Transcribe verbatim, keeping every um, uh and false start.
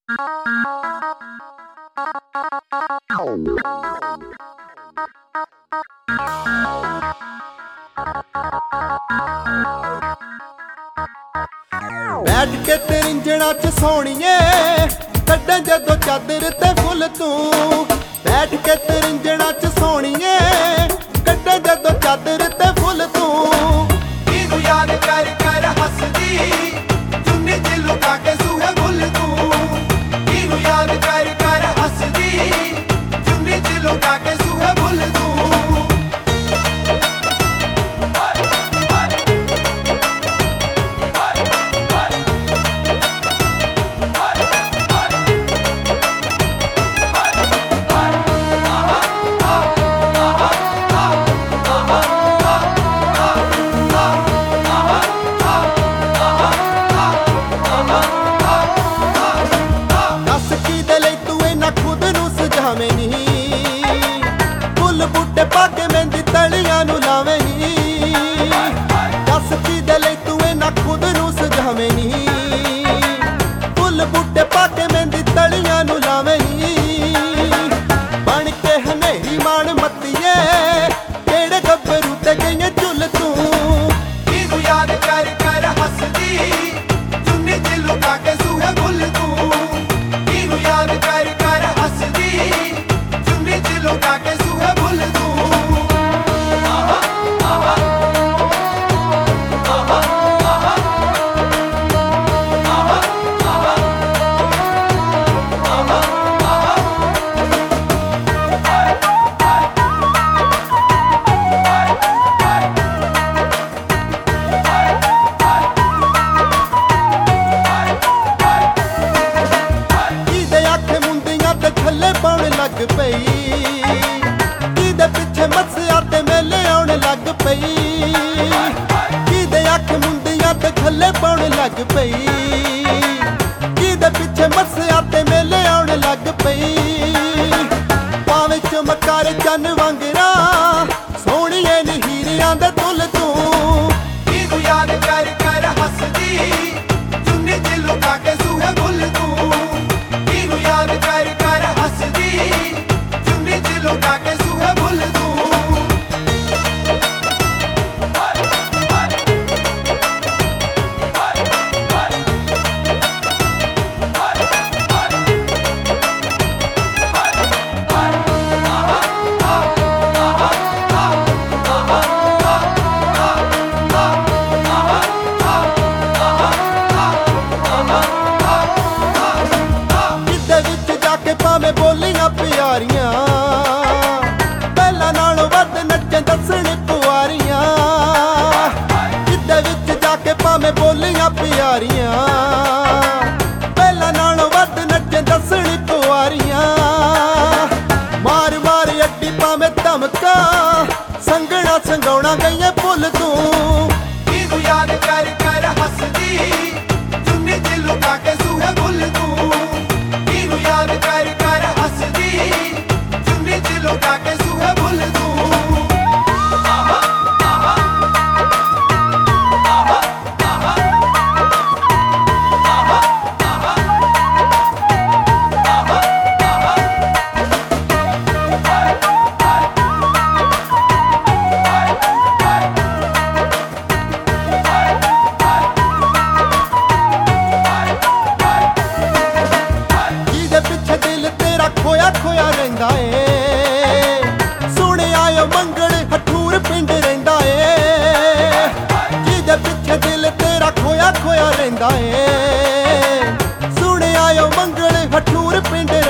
बैठ के तरिंजणा च सोहणीए कड्डां जदों चादर ते फुल तू। बैठ के तरिंजणा च सोहणीए कड्डां जदों चादर ते फुल तू। इनू याद कर कर हसदी चुन्नी च लुका के सूहे भुल तू। इनू याद कर कर हसदी चुन्नी च लुका के सूहे भुल तू। फुल बूटे पाके मेहंदी तलियां नू लावे नी। दस की दे लई तू इन्ना खुद नू सजावे नी। फुल बूटे पाके मेहंदी तलियां नू लावे नी। बन के हनेरी मान मत्तीए केड़े गब्बरू ते गईए झुल तू। इनू याद कर कर हसदी चुन्नी च लुका के सूहे भुल तू। इनू याद कर कर हसदी चुन्नी च लुका के सूहे भुल तू। थल्ले पाउण लग पई किदे पिछे मस्सिया ते मेले आउण लग पई। किदे अख मुंदियां ते थल्ले पाउण लग पई। किदे पिछे मस्सिया ते मेले आउण लग पई। पावे चमकार चन वांगरा सोहणीए नी हीरियां दे तुल तू। इनू याद कर कर हसदी चुन्नी च लुका के सूहे भुल तू। इनू याद कर कर हसदी चुन्नी च लुका के सूहे भुल तू। भावें बोलियां प्यारियां पहला नालों वध नच्चे दसण कुआरियां। गिद्दे विच जाके भावें बोलियां प्यारियां पहला नालों वध नच्चे दसण कुआरियां। मार मार अड्डी भावें धमका संगना संगाउणा गईए भुल तू। इनू याद कर कर हसदी चुन्नी च लुका के सूहे भुल तू। इनू याद कर कर हसदी चुन्नी च लुका के सूहे भुल तू। खोया खोया रहिंदा ए सुने आयो मंगल हठूर पिंड रहिंदा ए। जिहदे पिछे दिल तेरा खोया खोया रहिंदा ए सुने आयो मंगल हठूर पिंड